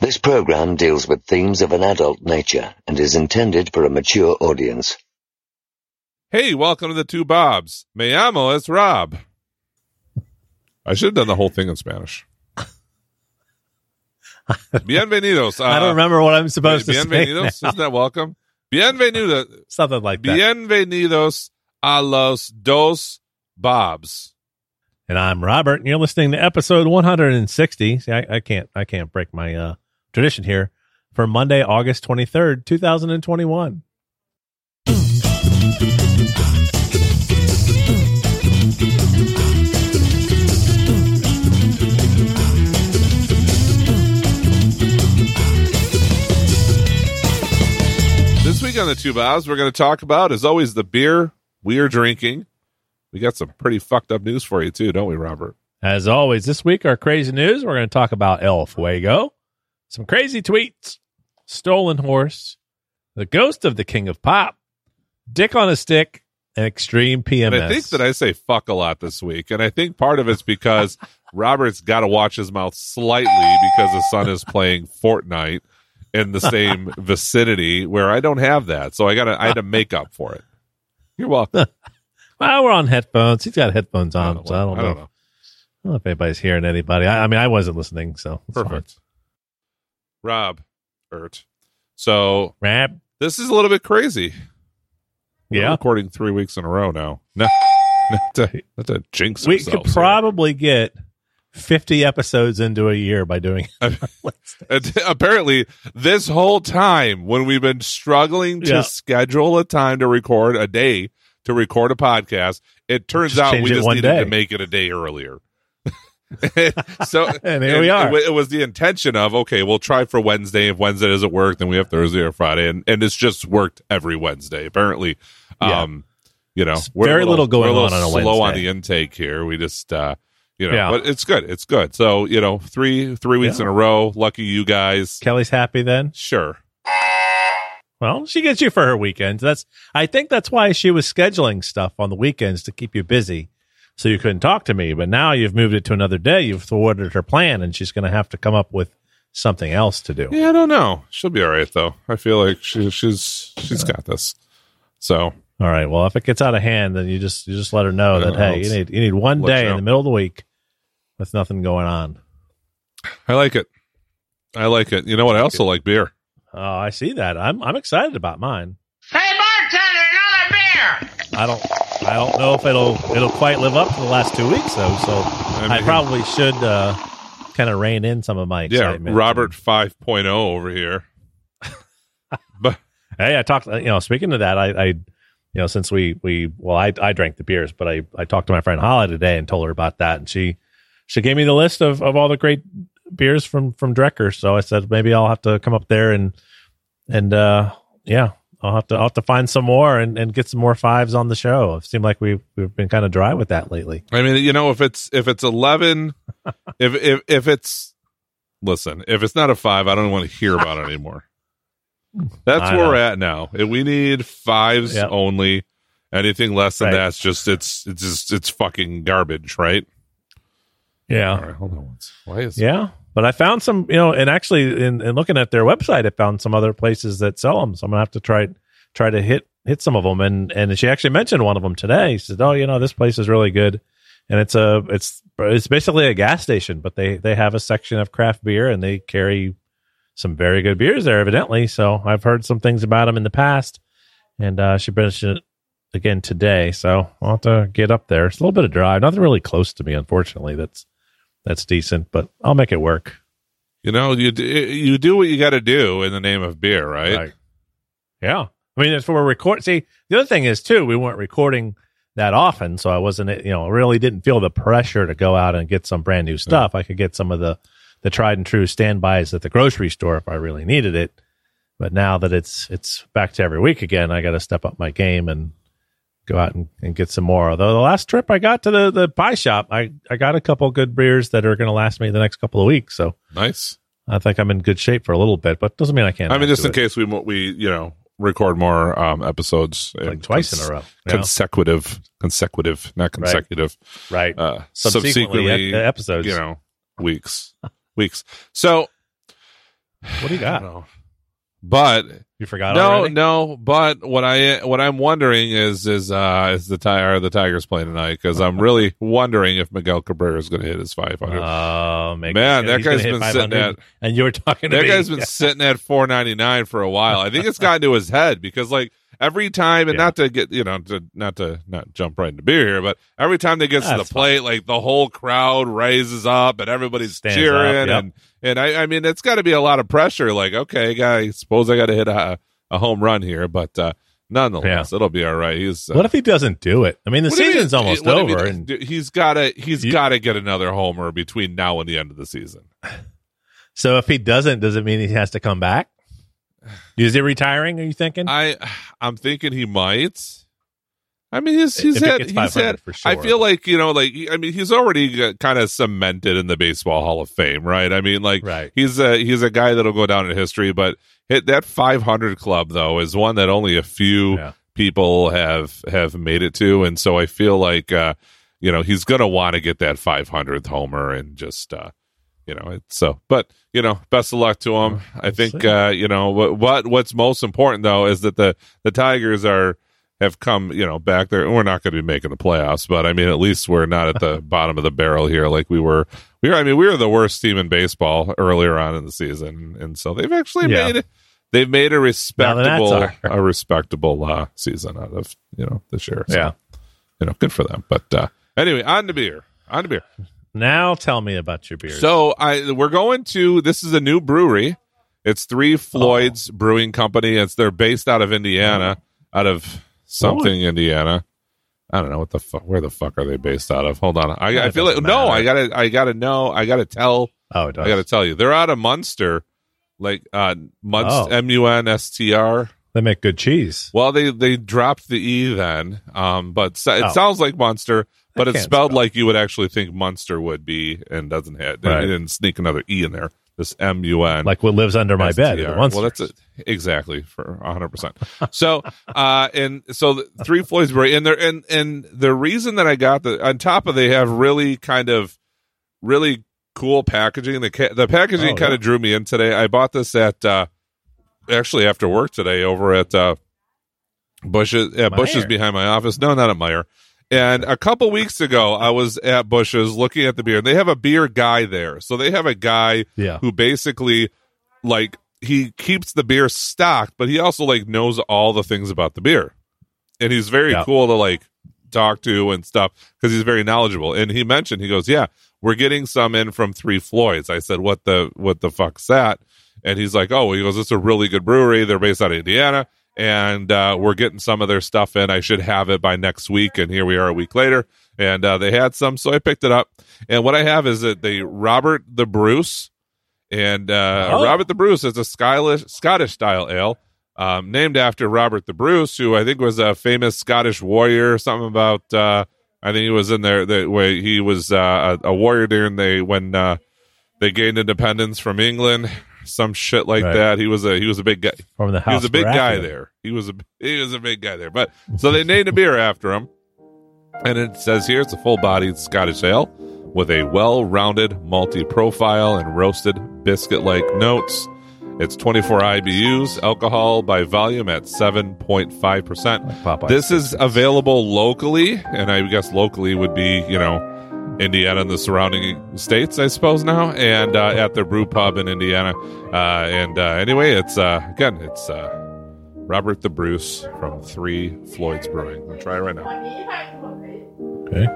This program deals with themes of an adult nature and is intended for a mature audience. Hey, welcome to the Two Bobs. Me llamo es Rob. I should have done the whole thing in Spanish. Bienvenidos. I don't remember what I'm supposed to say. Bienvenidos. Isn't that welcome? Bienvenidos. Something like that. Bienvenidos a los dos Bobs. And I'm Robert, and you're listening to episode 160. See, I can't break my tradition here for Monday, August 23rd, 2021. This week on the Two Bobs, we're going to talk about, as always, the beer we are drinking. We got some pretty fucked up news for you, too, don't we, Robert? As always, this week, our crazy news, we're going to talk about El Fuego, some crazy tweets, stolen horse, the ghost of the king of pop, dick on a stick, and extreme PMS. And I think that I say fuck a lot this week, and I think part of it's because Robert's got to watch his mouth slightly because his son is playing Fortnite in the same vicinity where I don't have that, so I had to make up for it. You're welcome. Well, we're on headphones. He's got headphones on, so I don't know. know. I don't know if anybody's hearing anybody. I mean, I wasn't listening, so it's Perfect. Fine. Rob, So, Rab, this is a little bit crazy. We're recording 3 weeks in a row now. No, not to jinx we ourselves could probably get 50 episodes into a year by doing it. Apparently, this whole time when we've been struggling to schedule a time to record a day to record a podcast, it turns out we just needed to make it a day earlier. So and here we are. It was the intention of, okay, we'll try for Wednesday. If Wednesday doesn't work, then we have Thursday or Friday, and it's just worked every Wednesday. Apparently, we're very little going on a Wednesday. Slow on the intake here. We just, but it's good. It's good. So 3 weeks in a row. Lucky you guys. Kelly's happy then. Sure. Well, she gets you for her weekends. I think that's why she was scheduling stuff on the weekends to keep you busy. So you couldn't talk to me, but now you've moved it to another day. You've thwarted her plan, and she's going to have to come up with something else to do. Yeah, I don't know. She'll be all right, though. I feel like she's got this. So, all right. Well, if it gets out of hand, then you just let her know that hey, you need one day in the middle of the week with nothing going on. I like it. You know what? I also like beer. Oh, I see that. I'm excited about mine. Hey, bartender, another beer. I don't know if it'll quite live up to the last 2 weks though. So I probably should kind of rein in some of my excitement. Yeah, Robert 5.0 over here. But hey, I talked. Speaking of that, I since I drank the beers, but I talked to my friend Holly today and told her about that, and she gave me the list of all the great beers from Drecker. So I said maybe I'll have to come up there and I'll have to find some more and get some more fives on the show. It seemed like we've been kind of dry with that lately. I mean, if it's 11, if it's not a 5, I don't want to hear about it anymore. That's where we're at now. We need 5s only. Anything less than that's just it's fucking garbage, right? Yeah. All right, hold on. Why is but I found some, and actually in looking at their website, I found some other places that sell them. So I'm gonna have to try to hit some of them. And she actually mentioned one of them today. She said, "Oh, this place is really good." And it's basically a gas station, but they have a section of craft beer and they carry some very good beers there, evidently. So I've heard some things about them in the past, and she mentioned it again today. So I'll have to get up there. It's a little bit of drive, nothing really close to me, unfortunately. That's decent, but I'll make it work. You do what you got to do in the name of beer, right? Yeah. I mean, it's for See, the other thing is too, we weren't recording that often, so I wasn't, really didn't feel the pressure to go out and get some brand new stuff. I could get some of the tried and true standbys at the grocery store if I really needed it. But now that it's back to every week again, I got to step up my game and go out and get some more. Although the last trip I got to the pie shop, I got a couple good beers that are going to last me the next couple of weeks. So nice. I think I'm in good shape for a little bit, but doesn't mean I can't. I mean, just in case we record more episodes, like twice in a row, consecutive, not consecutive, right? Subsequently episodes, weeks. So What do you got? But you forgot already? No. But what I'm wondering is the Tigers playing tonight? Because I'm really wondering if Miguel Cabrera is going to hit his 500. Oh man, that guy's been sitting at. And you were talking to that me. guy's been sitting at 499 for a while. I think it's gotten to his head because like every time, and not to get not jump right into beer here, but every time they get to the plate, like the whole crowd raises up and everybody's cheering up, and I mean, it's got to be a lot of pressure. Like, okay, guy, suppose I got to hit a home run here, but nonetheless, it'll be all right. What if he doesn't do it? I mean, the season's almost over, and he's got to get another homer between now and the end of the season. So if he doesn't, does it mean he has to come back? Is he retiring? Are you thinking? I'm thinking he might. I mean, he's had for sure. I feel like, he's already kind of cemented in the Baseball Hall of Fame, right? I mean, like, he's a guy that'll go down in history, but that 500 club, though, is one that only a few people have made it to. And so I feel like, he's going to want to get that 500th homer and just, but best of luck to him. I think, what's most important, though, is that the Tigers have come, back there. We're not going to be making the playoffs, but I mean, at least we're not at the bottom of the barrel here like we were. We were the worst team in baseball earlier on in the season, and so they've actually made a respectable season out of this year. So, good for them. But anyway, on to beer. Now tell me about your beer. So we're going to. This is a new brewery. It's Three Floyds Brewing Company. They're based out of Indiana, out of something Indiana. I don't know what the fuck. Where the fuck are they based out of? Hold on. I feel like no. I gotta know. I gotta tell. Oh, it does. I gotta tell you. They're out of Munster, like Munstr. They make good cheese. Well, they dropped the E then, but it sounds like Munster, but it's spelled like you would actually think Munster would be, and doesn't have. They didn't sneak another E in there. This MUN, like what lives under my bed. Well, that's it exactly for 100%. So, and so the Three Floyds Brewery, and the reason that I got on top of they have really cool packaging. The packaging kind of drew me in today. I bought this at actually after work today over at Bush's behind my office. No, not at Meijer. And a couple weeks ago, I was at Bush's looking at the beer, and they have a beer guy there. So they have a guy who basically, like, he keeps the beer stocked, but he also, like, knows all the things about the beer. And he's very cool to, like, talk to and stuff because he's very knowledgeable. And he mentioned, he goes, we're getting some in from Three Floyds. I said, what the fuck's that? And he's like, he goes, it's a really good brewery. They're based out of Indiana. And we're getting some of their stuff in. I should have it by next week. And here we are a week later. And they had some, so I picked it up. And what I have is the Robert the Bruce. And Robert the Bruce is a Scottish style ale named after Robert the Bruce, who I think was a famous Scottish warrior. Something about, I think he was in there, where he was a warrior during when they gained independence from England. Some shit like that. He was a big guy. From the house. He was a big guy there. He was a big guy there. But so they named a beer after him, and it says here it's a full-bodied Scottish ale with a well-rounded malty profile and roasted biscuit-like notes. It's 24 IBUs, alcohol by volume at 7.5%. Like this is available locally, and I guess locally would be Indiana and the surrounding states, I suppose now, and at their brew pub in Indiana. Anyway, it's Robert the Bruce from Three Floyds Brewing. I'll try it right now. Okay.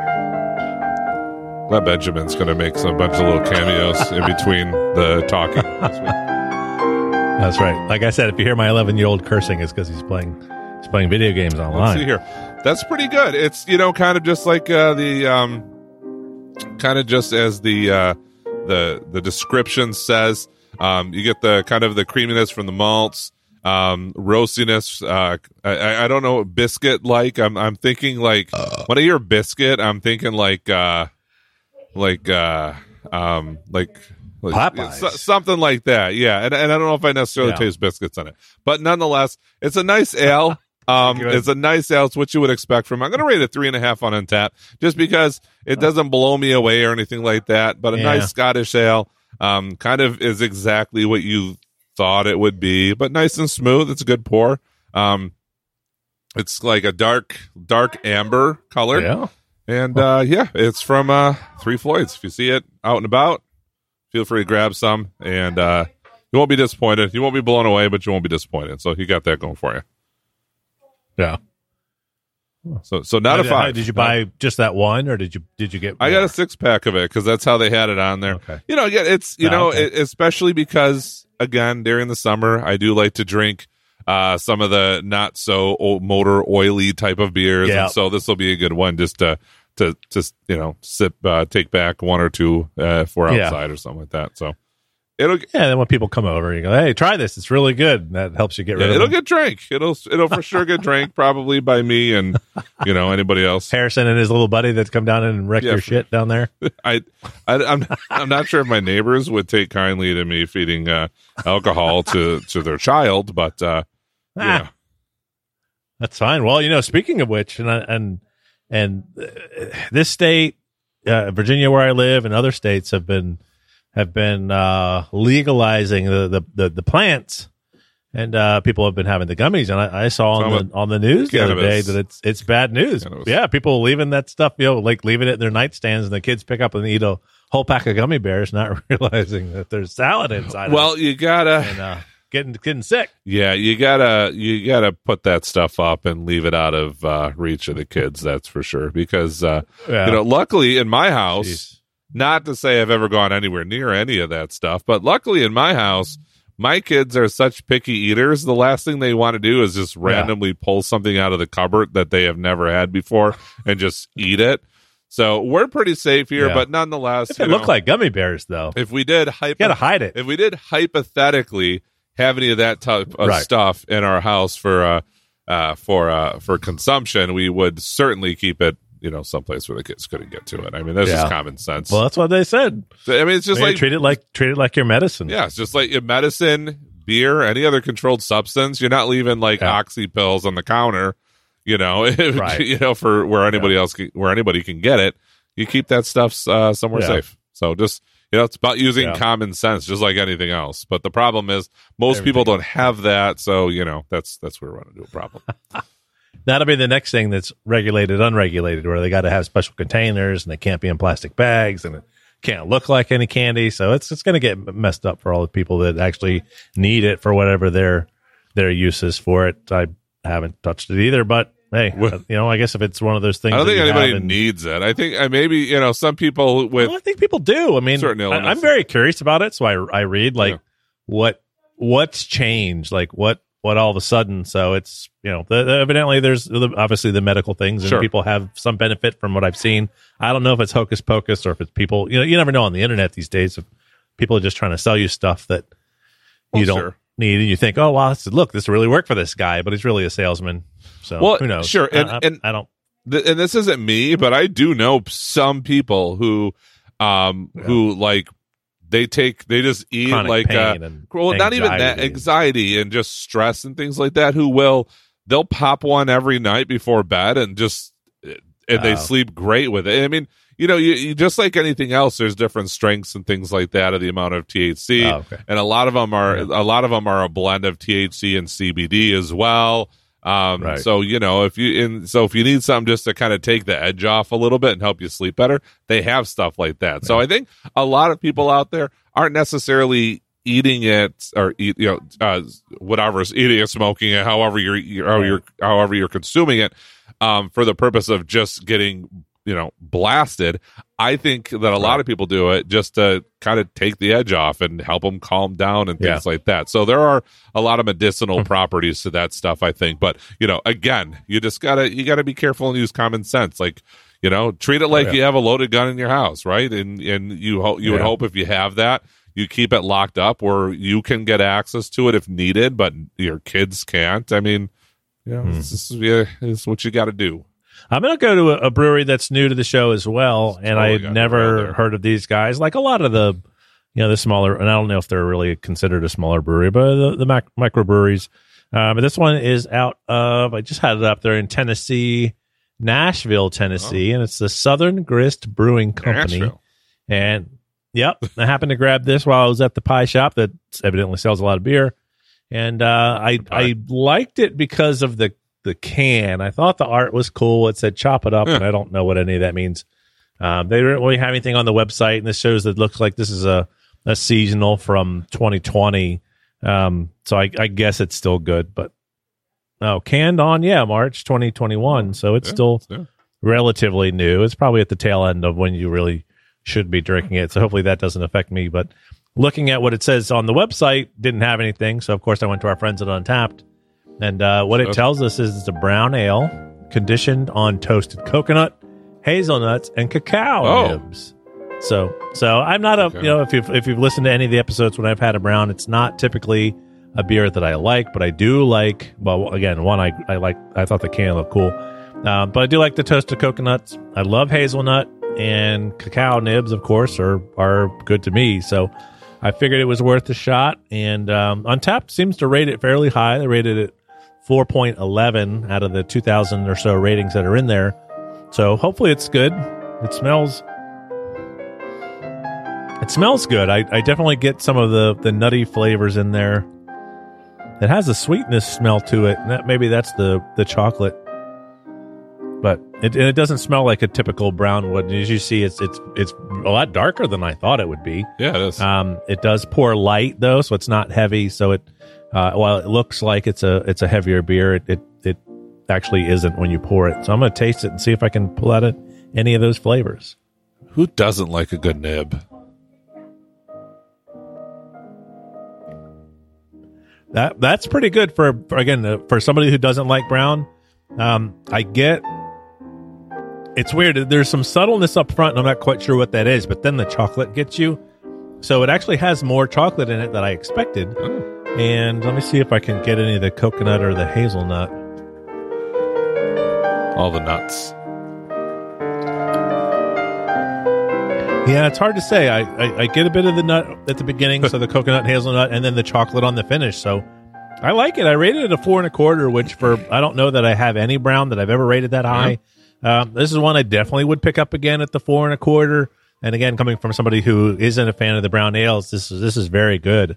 Glad Benjamin's going to make a bunch of little cameos in between the talking this week. That's right. Like I said, if you hear my 11-year-old cursing, it's because he's playing video games online. Let's see here. That's pretty good. It's kind of just like kind of just as the description says. You get the kind of the creaminess from the malts, roastiness. I don't know, biscuit like. I'm thinking like when I hear biscuit, I'm thinking like Popeyes. Something like that. Yeah, and I don't know if I necessarily taste biscuits in it, but nonetheless, it's a nice ale. It's a nice ale. It's what you would expect from. I'm going to rate it 3.5 on Untappd, just because it doesn't blow me away or anything like that. But a nice Scottish ale. Kind of is exactly what you thought it would be, but nice and smooth. It's a good pour. It's like a dark amber color. Yeah. And it's from Three Floyds. If you see it out and about, feel free to grab some, and you won't be disappointed. You won't be blown away, but you won't be disappointed. So you got that going for you. Yeah. So not a 5. Did you buy just that one, or did you get more? I got a 6-pack of it because that's how they had it on there. Okay. It's especially because, again, during the summer, I do like to drink some of the not so motor oily type of beers, and so this will be a good one just to sip, take back one or two if we're outside or something like that. So then when people come over, you go, hey, try this, it's really good, and that helps you get rid of it'll them. get drank. It'll for sure get drank, probably by me and anybody else. Harrison and his little buddy that come down and wreck your shit down there. I'm not sure if my neighbors would take kindly to me feeding alcohol to their child, but that's fine. Well, speaking of which, and this state, Virginia, where I live, and other states have been legalizing the plants, and people have been having the gummies. And I saw on the news the other day that it's bad news. Cannabis. Yeah, people leaving that stuff, like leaving it in their nightstands, and the kids pick up and eat a whole pack of gummy bears, not realizing that there's salad inside. Well, you gotta getting sick. Yeah, you gotta put that stuff up and leave it out of reach of the kids. That's for sure. Because luckily in my house. Jeez. Not to say I've ever gone anywhere near any of that stuff, but luckily in my house, my kids are such picky eaters. The last thing they want to do is just randomly pull something out of the cupboard that they have never had before and just eat it. So we're pretty safe here, but nonetheless, if it looked like gummy bears, though, if we did, you gotta hide it. If we did hypothetically have any of that type of stuff in our house for consumption, we would certainly keep it. Someplace where the kids couldn't get to it. I mean, that's just common sense. Well, that's what they said. I mean, it's just treat it like your medicine. Yeah, it's just like your medicine, beer, any other controlled substance. You're not leaving oxy pills on the counter, for where anybody can get it. You keep that stuff somewhere safe. So just it's about using common sense, just like anything else. But the problem is most people don't have that. So that's where we run into a problem. That'll be the next thing that's regulated, unregulated, where they got to have special containers and they can't be in plastic bags and it can't look like any candy. So it's going to get messed up for all the people that actually need it for whatever their uses for it. I haven't touched it either, but hey, I guess if it's one of those things, I don't think anybody needs it. I think maybe some people with. Well, I think people do. I mean, I'm very curious about it, so I read what's changed, like what all of a sudden. So it's evidently there's obviously the medical things, and people have some benefit from what I've seen. I don't know if it's hocus pocus or if it's people. You never know on the internet these days if people are just trying to sell you stuff that you don't need, and you think, oh wow, this really worked for this guy, but he's really a salesman. So who knows? Sure, and I don't. And this isn't me, but I do know some people who like. They just eat like not even that, anxiety and just stress and things like that. They'll pop one every night before bed and they sleep great with it. I mean, you just like anything else, there's different strengths and things like that of the amount of THC, and a lot of them are a blend of THC and CBD as well. So if you need something just to kind of take the edge off a little bit and help you sleep better, they have stuff like that. So I think a lot of people out there aren't necessarily eating it or whatever's eating it, smoking it, however you're consuming it, for the purpose of just getting blasted. I think that a lot of people do it just to kind of take the edge off and help them calm down and things like that. So there are a lot of medicinal properties to that stuff, I think. But, again, you gotta be careful and use common sense. Like, treat it like you have a loaded gun in your house, right? And you would hope if you have that, you keep it locked up where you can get access to it if needed, but your kids can't. I mean, this is what you got to do. I'm going to go to a brewery that's new to the show as well, and I had never heard of these guys. Like a lot of the, the smaller, and I don't know if they're really considered a smaller brewery, but the microbreweries. But this one is out of, I just had it up there in Tennessee, Nashville, Tennessee, and it's the Southern Grist Brewing Company. Nashville. And Yep. I happened to grab this while I was at the pie shop that evidently sells a lot of beer. And I liked it because of the can. I thought the art was cool. It said chop it up, and I don't know what any of that means. They didn't really have anything on the website, and this shows that it looks like this is a seasonal from 2020. So I guess it's still good. But canned on, March 2021. So it's still relatively new. It's probably at the tail end of when you really should be drinking it. So hopefully that doesn't affect me. But looking at what it says on the website, didn't have anything. So, of course, I went to our friends at Untapped. And what it tells us is it's a brown ale conditioned on toasted coconut, hazelnuts, and cacao nibs. So I'm not if you've listened to any of the episodes when I've had a brown, it's not typically a beer that I like, but I do like, well, again, one, I thought the can looked cool. But I do like the toasted coconuts. I love hazelnut, and cacao nibs, of course, are good to me. So I figured it was worth a shot. And Untapped seems to rate it fairly high. They rated it 4.11 out of the 2,000 or so ratings that are in there. So hopefully it's good. It smells good. I definitely get some of the nutty flavors in there. It has a sweetness smell to it, and maybe that's the chocolate. But it doesn't smell like a typical brown would. As you see, it's a lot darker than I thought it would be. Yeah, it is. It does pour light though, so it's not heavy. So while it looks like it's a heavier beer, it actually isn't when you pour it. So I'm going to taste it and see if I can pull out any of those flavors. Who doesn't like a good nib? That's pretty good for somebody who doesn't like brown. I get it's weird. There's some subtleness up front, and I'm not quite sure what that is. But then the chocolate gets you, so it actually has more chocolate in it than I expected. And let me see if I can get any of the coconut or the hazelnut. All the nuts. Yeah, it's hard to say. I get a bit of the nut at the beginning, so the coconut and hazelnut, and then the chocolate on the finish. So I like it. I rated it a 4.25, which I don't know that I have any brown that I've ever rated that high. This is one I definitely would pick up again at the 4.25. And again, coming from somebody who isn't a fan of the brown ales, this is very good.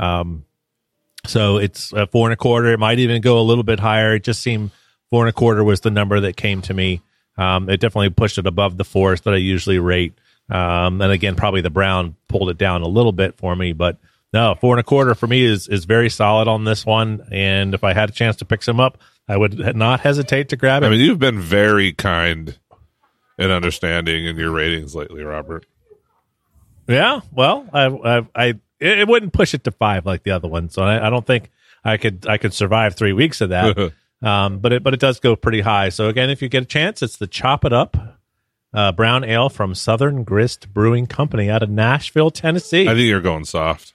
So it's a 4.25. It might even go a little bit higher. It just seemed 4.25 was the number that came to me. It definitely pushed it above the 4s that I usually rate. And again, probably the brown pulled it down a little bit for me, but no, 4.25 for me is very solid on this one. And if I had a chance to pick some up, I would not hesitate to grab it. I mean, you've been very kind and understanding in your ratings lately, Robert. Yeah, well, it wouldn't push it to 5 like the other one, so I don't think I could survive 3 weeks of that. But it does go pretty high. So again, if you get a chance, it's the Chop It Up brown ale from Southern Grist Brewing Company out of Nashville, Tennessee. I think you're going soft.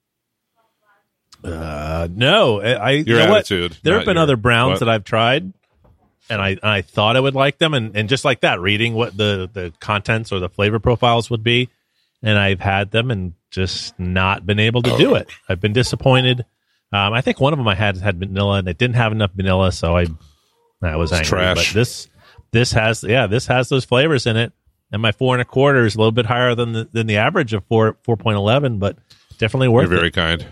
No, your attitude. There have been other browns that I've tried, and I thought I would like them, and just like that, reading what the contents or the flavor profiles would be, and I've had them and just not been able to do it. I've been disappointed. I think one of them I had vanilla, and it didn't have enough vanilla, so I was angry. Trash. But this has those flavors in it, and my 4.25 is a little bit higher than the average of 4.11, but definitely worth it. You're very kind.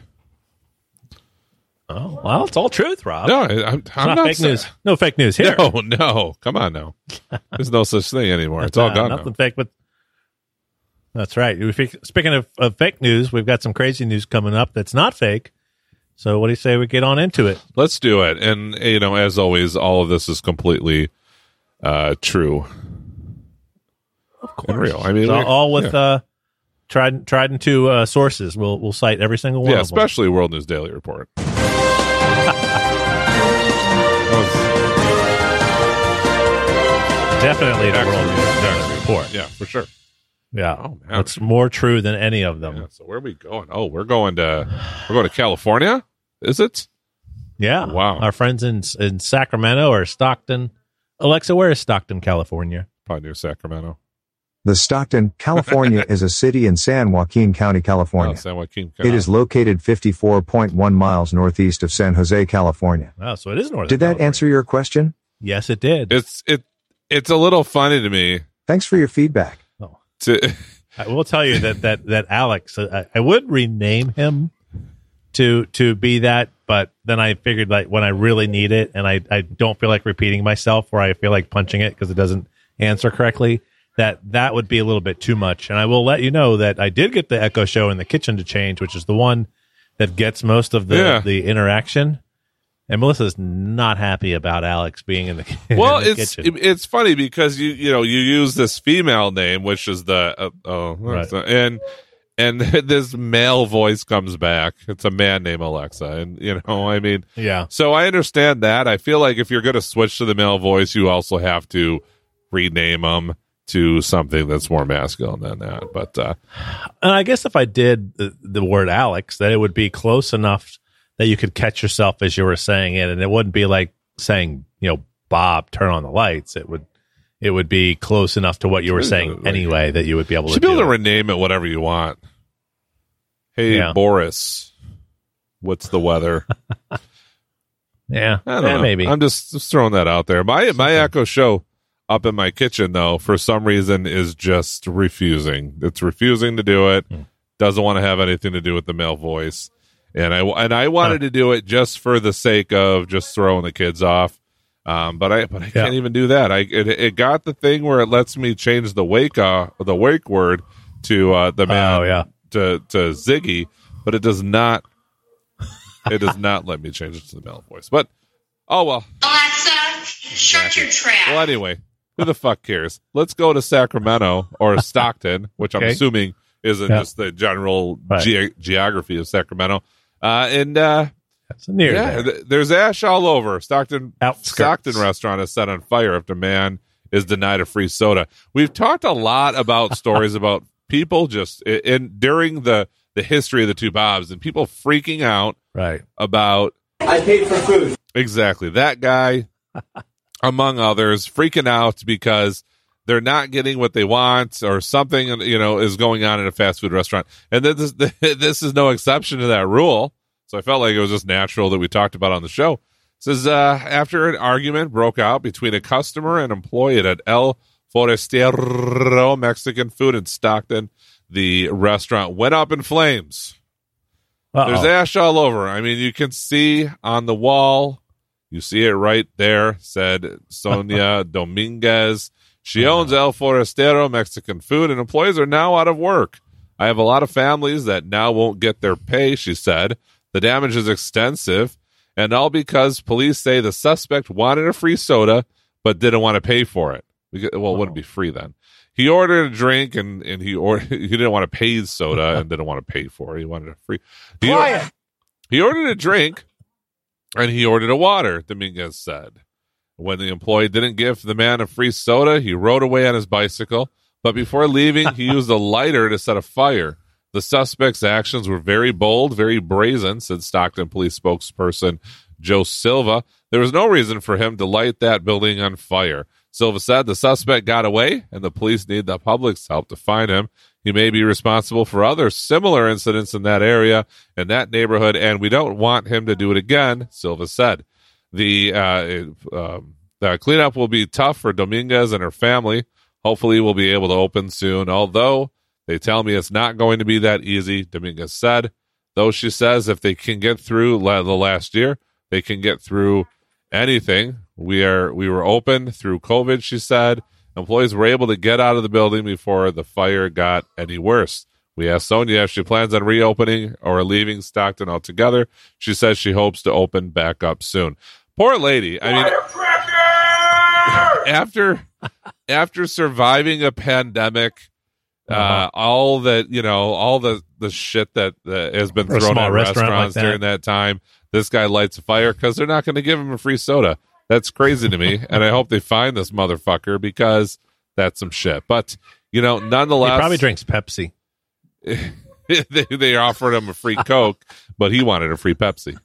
Oh, well, it's all truth, Rob. No, I'm not fake news. No fake news here. No, come on now. There's no such thing anymore. It's all gone nothing now. Fake, but that's right. Speaking of fake news, we've got some crazy news coming up that's not fake. So what do you say we get on into it? Let's do it. And, as always, all of this is completely true. Of course. And real. I mean, all with tried and true sources. We'll cite every single one of them. Especially World News Daily Report. Definitely the World News Daily Report. Yeah, for sure. Yeah, oh, man. It's more true than any of them. Yeah, so where are we going? Oh, we're going to California. Is it? Yeah. Wow. Our friends in Sacramento or Stockton. Alexa, where is Stockton, California? Probably near Sacramento. The Stockton, California is a city in San Joaquin County, California. San Joaquin County. It is located 54.1 miles northeast of San Jose, California. Oh, so it is northern. Did that California. answer your question? Yes, it did. It's a little funny to me. Thanks for your feedback. I will tell you that Alex, I would rename him to be that, but then I figured like when I really need it and I don't feel like repeating myself or I feel like punching it because it doesn't answer correctly, that would be a little bit too much. And I will let you know that I did get the Echo Show in the kitchen to change, which is the one that gets most of the interaction. And Melissa's not happy about Alex being in the kitchen. Well, it's funny because you use this female name, which is right. And this male voice comes back. It's a man named Alexa, and I mean, yeah. So I understand that. I feel like if you're going to switch to the male voice, you also have to rename them to something that's more masculine than that. But and I guess if I did the word Alex, that it would be close enough that you could catch yourself as you were saying it, and it wouldn't be like saying, Bob, turn on the lights. It would be close enough to what you were saying anyway that you would be able to. You should be able to rename it whatever you want. Hey, Boris, what's the weather? Yeah, I don't know. Maybe. I'm just throwing that out there. My Echo Show up in my kitchen, though, for some reason is just refusing. It's refusing to do it. Doesn't want to have anything to do with the male voice. And I wanted to do it just for the sake of just throwing the kids off. But I can't even do that. It got the thing where it lets me change the wake word to the man to Ziggy, but it does not let me change it to the male voice. But oh well. Alexa, shut your trap. Well, anyway, who the fuck cares? Let's go to Sacramento or Stockton, which I'm assuming isn't just the general geography of Sacramento. That's near there. There's ash all over. Stockton Outskirts. restaurant is set on fire after man is denied a free soda. We've talked a lot about stories about people just during the history of the two Bobs and people freaking out about I paid for food. Exactly. That guy, among others, freaking out because they're not getting what they want or something, is going on in a fast food restaurant. And this is no exception to that rule. So I felt like it was just natural that we talked about on the show. It says, after an argument broke out between a customer and employee at El Forastero Mexican food in Stockton, the restaurant went up in flames. There's ash all over. I mean, you can see on the wall. You see it right there, said Sonia Dominguez. She owns El Forastero Mexican food, and employees are now out of work. I have a lot of families that now won't get their pay, she said. The damage is extensive, and all because police say the suspect wanted a free soda but didn't want to pay for it. Well, it wouldn't be free then. He ordered a drink, and he didn't want to pay the soda and didn't want to pay for it. He wanted a free. He ordered a drink, and he ordered a water, Dominguez said. When the employee didn't give the man a free soda, he rode away on his bicycle. But before leaving, he used a lighter to set a fire. The suspect's actions were very bold, very brazen, said Stockton police spokesperson Joe Silva. There was no reason for him to light that building on fire. Silva said the suspect got away, and the police need the public's help to find him. He may be responsible for other similar incidents in that area, in that neighborhood, and we don't want him to do it again, Silva said. The cleanup will be tough for Dominguez and her family. Hopefully we'll be able to open soon, although they tell me it's not going to be that easy, Dominguez said. Though she says if they can get through the last year, they can get through anything. We were open through COVID, she said. Employees were able to get out of the building before the fire got any worse. We asked Sonia if she plans on reopening or leaving Stockton altogether. She says she hopes to open back up soon. Poor lady. I mean, after surviving a pandemic, all the shit that has been thrown at restaurants during that time, this guy lights a fire because they're not going to give him a free soda. That's crazy to me, and I hope they find this motherfucker because that's some shit. But nonetheless, he probably drinks Pepsi. They offered him a free Coke, but he wanted a free Pepsi.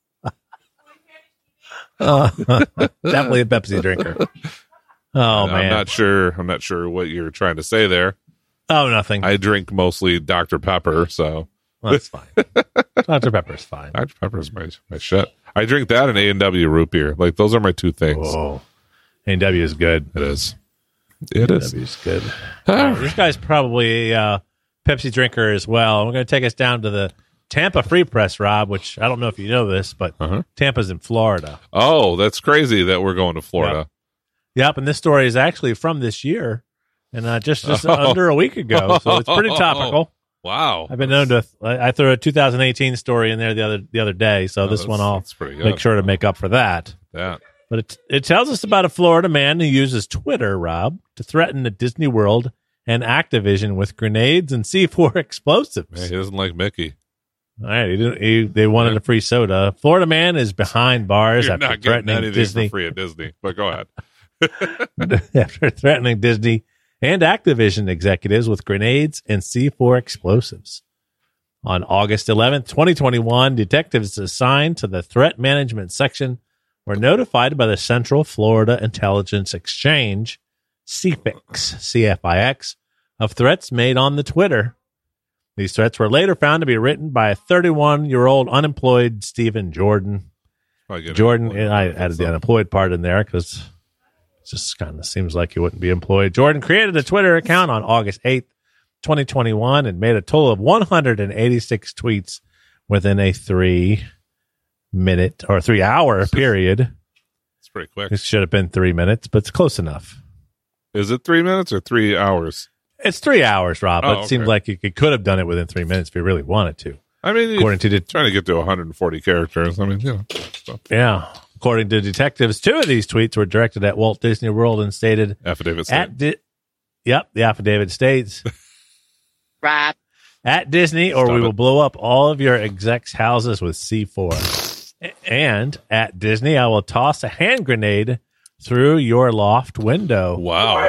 Definitely a Pepsi drinker. Oh, man. I'm not sure what you're trying to say there. Oh, nothing. I drink mostly Dr. Pepper, so that's fine. Dr. Pepper's fine. Dr. Pepper's my shit. I drink that and A&W root beer. Like, those are my two things. Oh, A&W is good. It is. It is. W's good. This guy's probably a Pepsi drinker as well. We're going to take us down to the Tampa Free Press, Rob, which I don't know if you know this, but Tampa's in Florida. Oh, that's crazy that we're going to Florida. Yep, and this story is actually from this year, and just under a week ago, so it's pretty topical. Wow. I've been known to. I threw a 2018 story in there the other day, so this one I'll make sure to make up for that. Yeah. But it tells us about a Florida man who uses Twitter, Rob, to threaten the Disney World and Activision with grenades and C4 explosives. Yeah, he doesn't like Mickey. All right, they wanted a free soda. Florida man is behind bars You're after not getting threatening anything Disney. for free at Disney, but go ahead. After threatening Disney and Activision executives with grenades and C4 explosives. On August 11th, 2021, detectives assigned to the Threat Management Section were notified by the Central Florida Intelligence Exchange, CFIX, of threats made on the Twitter. These threats were later found to be written by a 31-year-old unemployed Stephen Jordan. Jordan, and I added the unemployed part in there because it just kind of seems like he wouldn't be employed. Jordan created a Twitter account on August 8th, 2021, and made a total of 186 tweets within a 3-minute or 3-hour period. It's pretty quick. It should have been 3 minutes, but it's close enough. Is it 3 minutes or 3 hours? It's 3 hours, Rob, but okay. It seems like you could have done it within 3 minutes if you really wanted to. I mean, according to trying to get to 140 characters. I mean, stuff. Yeah. According to detectives, 2 of these tweets were directed at Walt Disney World and stated, affidavit state. The affidavit states, Right. At Disney, or we will blow up all of your execs' houses with C4. And at Disney, I will toss a hand grenade through your loft window. Wow.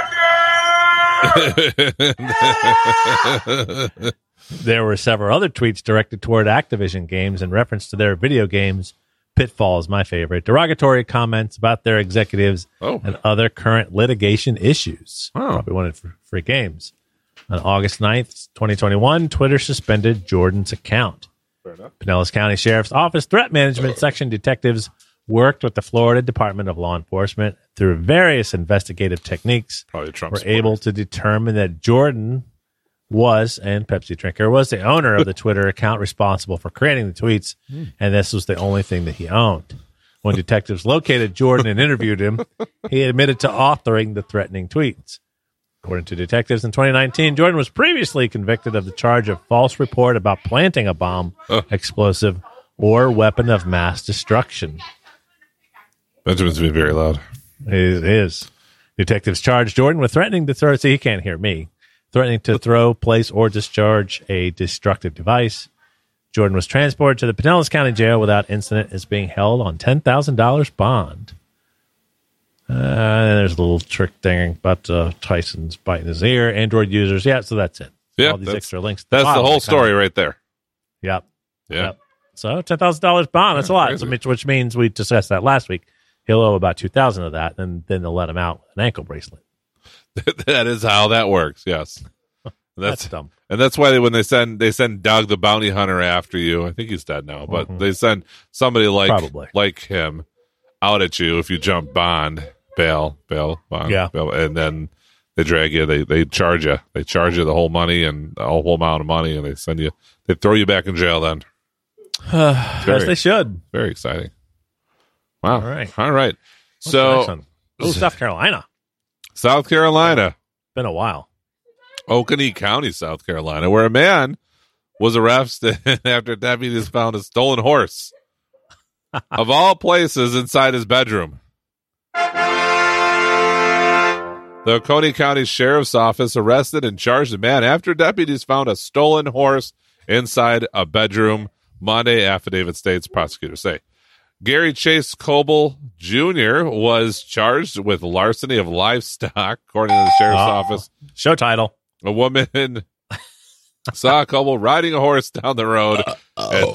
There were several other tweets directed toward Activision games in reference to their video games. Pitfall is my favorite. Derogatory comments about their executives and other current litigation issues. Probably wanted for free games. On August 9th, 2021, Twitter suspended Jordan's account. Pinellas County Sheriff's Office Threat Management Section detectives worked with the Florida Department of Law Enforcement through various investigative techniques. Probably Trump were able to determine that Jordan and Pepsi drinker, was the owner of the Twitter account responsible for creating the tweets, and this was the only thing that he owned. When detectives located Jordan and interviewed him, he admitted to authoring the threatening tweets. According to detectives, in 2019, Jordan was previously convicted of the charge of false report about planting a bomb, explosive, or weapon of mass destruction. Benjamin's being very loud. It is. Detectives charged Jordan with threatening to throw, he can't hear me, threatening to throw, place, or discharge a destructive device. Jordan was transported to the Pinellas County Jail without incident, is being held on $10,000 bond. There's a little trick thing about Tyson's biting his ear. Android users, so that's it. Yeah, all these extra links. That's the whole story right there. Yep. Yeah. Yep. So $10,000 bond. That's a lot. So, which means we discussed that last week. He'll owe about $2,000 of that, and then they'll let him out with an ankle bracelet. That is how that works. Yes. That's dumb. And that's why when they send Doug the bounty hunter after you. I think he's dead now, but they send somebody like him out at you if you jump bond. Bail, bond, bail, and then they drag you. They charge you. They charge you the whole money and the whole amount of money, and they throw you back in jail. Then, yes, they should. Very exciting. Wow. All right. So, South Carolina. Been a while. Oconee County, South Carolina, where a man was arrested after deputies found a stolen horse of all places inside his bedroom. The Oconee County Sheriff's Office arrested and charged a man after deputies found a stolen horse inside a bedroom. Monday, affidavit states, prosecutors say. Gary Chase Coble Jr. was charged with larceny of livestock, according to the Sheriff's Office. Show title. A woman saw Coble riding a horse down the road at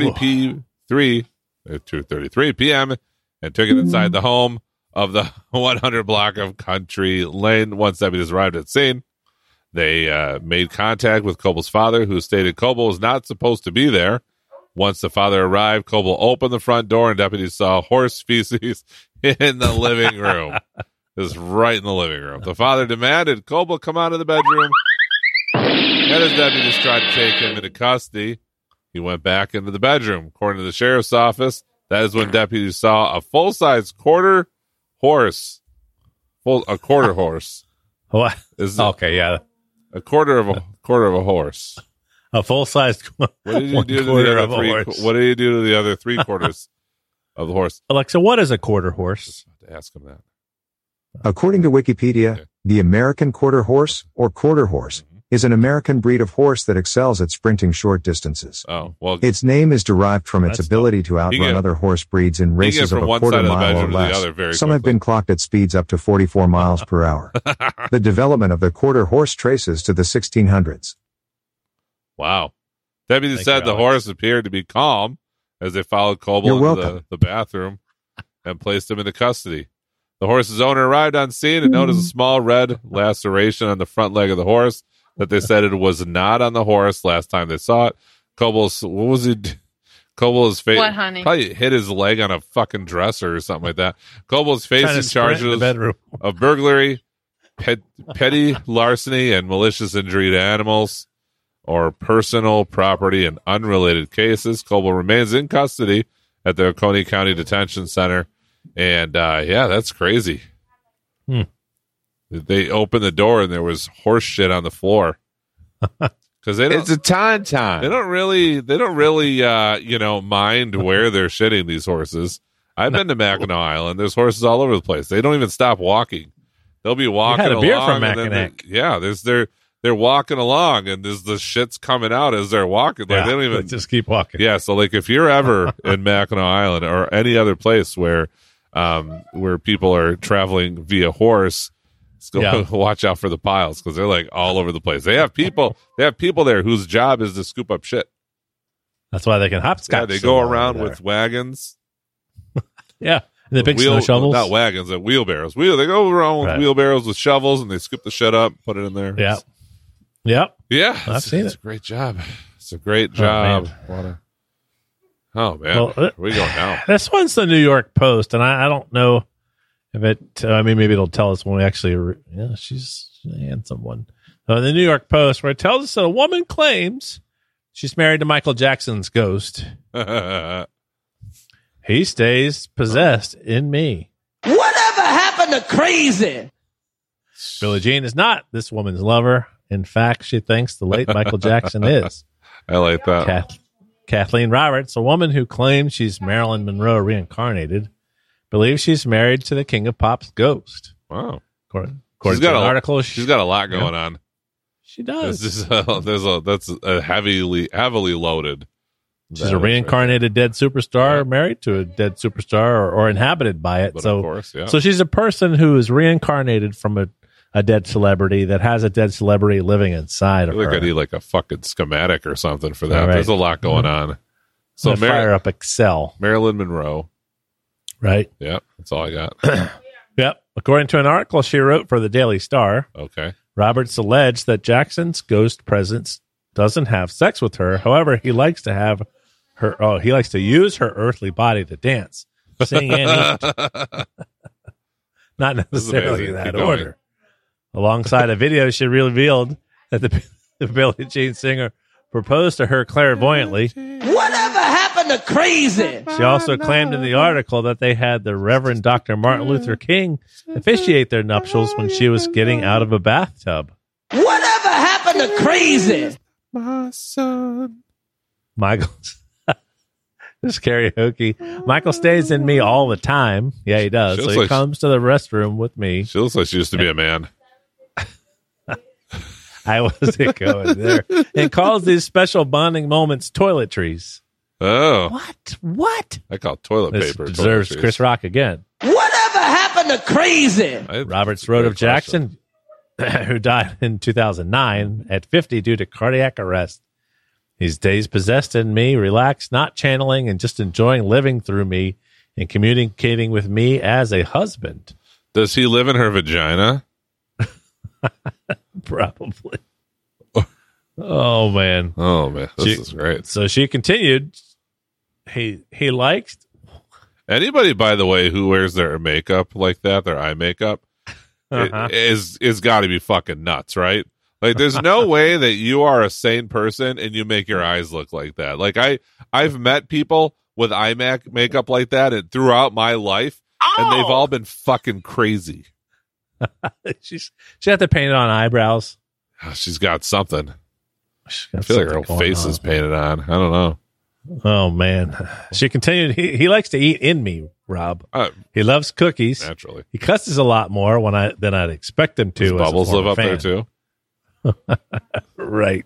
2:33 p.m. and took it inside the home of the 100 block of Country Lane. Once deputies arrived at the scene, they made contact with Coble's father, who stated Coble was not supposed to be there. Once the father arrived, Coble opened the front door and deputies saw horse feces in the living room. is right in the living room. The father demanded Coble come out of the bedroom. And his deputies tried to take him into custody. He went back into the bedroom. According to the sheriff's office, that is when deputies saw a full-size quarter horse. A quarter horse. What? Okay, yeah. A quarter of a horse. A full-sized. What did you do to the other three? What did you do to the other 3/4 of the horse? Alexa, what is a quarter horse? To ask him that. According to Wikipedia, the American quarter horse, or quarter horse, is an American breed of horse that excels at sprinting short distances. Oh, well. Its name is derived from its ability to outrun other horse breeds in races of a quarter mile or less. Some have been clocked at speeds up to 44 miles per hour. The development of the quarter horse traces to the 1600s. Wow. Deputies said the horse appeared to be calm as they followed Coble into the bathroom and placed him into custody. The horse's owner arrived on scene and noticed a small red laceration on the front leg of the horse that they said it was not on the horse last time they saw it. Coble's face probably hit his leg on a fucking dresser or something like that. Coble's facing charges of burglary, petty larceny, and malicious injury to animals or personal property in unrelated cases. Coble remains in custody at the Oconee County Detention Center. And, that's crazy. They opened the door and there was horse shit on the floor. Because it's a time. They don't really, mind where they're shitting these horses. I've been to Mackinac Island. There's horses all over the place. They don't even stop walking. They'll be walking along. You had a beer from Mackinac. They're walking along and there's the shit's coming out as they're walking. Like, they don't even just keep walking. Yeah. So like if you're ever in Mackinac Island or any other place where people are traveling via horse, watch out for the piles because they're like all over the place. They have people there whose job is to scoop up shit. That's why they can hopscotch. Yeah, they go around with wagons. Yeah. And the big snow shovels. Not wagons, wheelbarrows. They go around with wheelbarrows with shovels and they scoop the shit up, put it in there. Yeah. Yep. Yeah. I've seen it. It's a great job. It's a great job. Oh, man. Well, where are we going now? This one's the New York Post, and I don't know if it, maybe it'll tell us when we actually, she's a handsome one. The New York Post, where it tells us that a woman claims she's married to Michael Jackson's ghost. He stays possessed in me. Whatever happened to crazy? Billie Jean is not this woman's lover. In fact, she thinks the late Michael Jackson is. I like that. Kathleen Roberts, a woman who claims she's Marilyn Monroe reincarnated, believes she's married to the King of Pop's ghost. Wow. According to an article, she's got a lot going on. She does. That's a heavily loaded. She's a reincarnated dead superstar, married to a dead superstar, or inhabited by it. Of course, so she's a person who is reincarnated from a dead celebrity that has a dead celebrity living inside of her. I need like a fucking schematic or something for that. Right. There's a lot going on. So fire up Excel. Marilyn Monroe. Right. Yep. That's all I got. Yep. According to an article she wrote for the Daily Star. Okay. Roberts alleged that Jackson's ghost presence doesn't have sex with her. However, he likes to have her. He likes to use her earthly body to dance, sing, and eat. Not necessarily in that order. Alongside a video, she revealed that the Billie Jean singer proposed to her clairvoyantly. Whatever happened to crazy? She also claimed in the article that they had the Reverend Dr. Martin Luther King officiate their nuptials when she was getting out of a bathtub. Whatever happened to crazy? My son. Michael. This karaoke. Michael stays in me all the time. Yeah, he does. So he comes to the restroom with me. She looks like she used to be a man. I wasn't going there. And calls these special bonding moments toiletries. Oh. What? I call toilet This paper deserves toiletries. Chris Rock again. Whatever happened to crazy? Roberts wrote of Jackson, who died in 2009 at 50 due to cardiac arrest. He stays possessed in me, relaxed, not channeling, and just enjoying living through me and communicating with me as a husband. Does he live in her vagina? Probably. Oh man. This is great. So she continued. He liked anybody, by the way, who wears their makeup like that, their eye makeup. is got to be fucking nuts, right? Like, there's no way that you are a sane person and you make your eyes look like that. Like, I've met people with eye makeup like that and throughout my life, and they've all been fucking crazy. She had to paint it on eyebrows. She's got something. I feel like her whole face is painted on. I don't know. Oh, man. She continued. He likes to eat in me, Rob. He loves cookies. Naturally. He cusses a lot more than I'd expect him to. Does Bubbles live up there, too? Right.